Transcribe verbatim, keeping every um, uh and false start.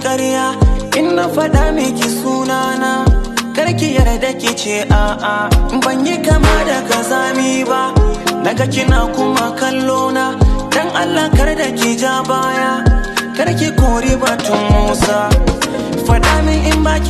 ƙarya in na faɗa miki sunana, karki yarda ki ce a'a. Ban yi kama da kazami ba, naga kina kuma kallona, dan Allah kar da ki ja baya, karki kori batun Musa. Faɗa min in baki